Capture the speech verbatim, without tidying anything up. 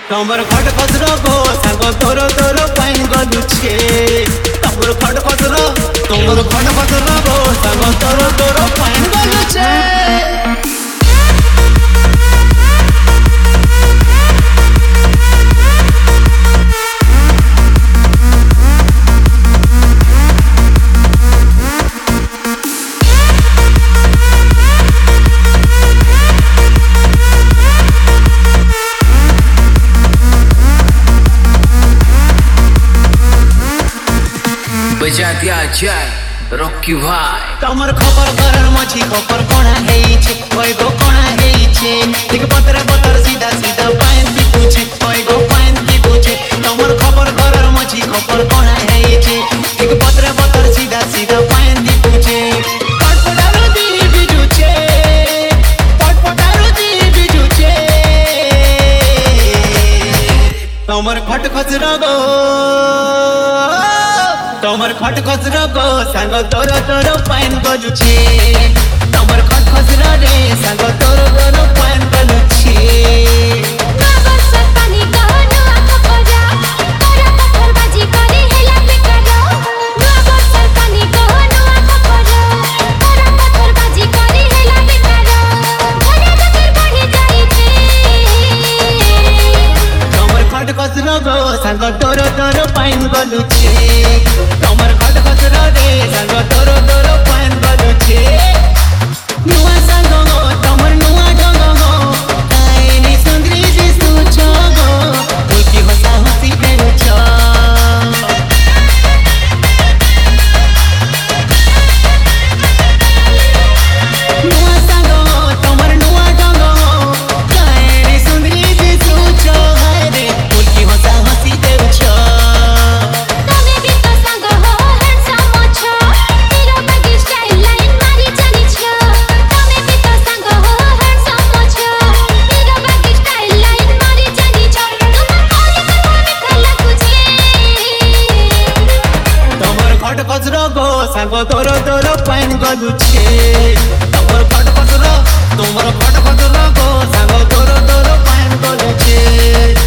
तमर खट खसरो गो सांग तोर तोर पाइन गलुछे तमर खट खसरो तमर खट खसरो गो सांग तोर तोर पाइन गलुछे बजा दिया जाए रॉकी भाई तमर खबर करन मछी खबर कोना हेई छे ओय गो कोना हेई छे एक पत्र पत्र सीधा सीधा पाइन की पूछे ओय गो पाइन की पूछे तमर खबर करन मछी खबर कोना हेई छे एक पत्र पत्र सीधा सीधा पाइन की पूछे पटपटारो दी बिजू छे पटपटारो दी बिजू छे तमर खट खसरो गो तमर खट खसरो गो सांग तोर तोर पाइन गलुछे तमर खट खसरो रे सांग तोर तोर पाइन गलुछे बाबर सतानी कहनो आको परा तोरा पत्थर बाजी करे हेला बेकारो बाबर सतानी कहनो आको परा तोरा पत्थर बाजी करे हेला बेकारो घरे जकर बढ़ी जाई छे तमर खट खसरो गो सांग तोर तोर पाइन गलुछे तमर खट खसरो रे सांग तोर तोर पाइन गलुछे नुआ सांग गो तमर नुआ ढंग गो काइनी सुंदरी जे सुचो गो उल्की हंसा हंसी देउछो नुआ सांग गो तमर नुआ ढंग गो काइनी सुंदरी जे सुचो हाय रे उल्की हंसा हंसी देउछो तमे भी तो संग हो हैंडसम छो तेरो बागी स्टाइल लाइन मारी जानी छो तमे भी तो संग हो हैंडसम छो तेरो बागी स्टाइल लाइन मारी जानी छो तुम कौन कौन कथा लगुछे तमर खट खसरो गो सांग तोर तोर पाइन गलुछे तमर खट खसरो तमर खट खसरो गो सांग तोर तोर पाइन गलुछे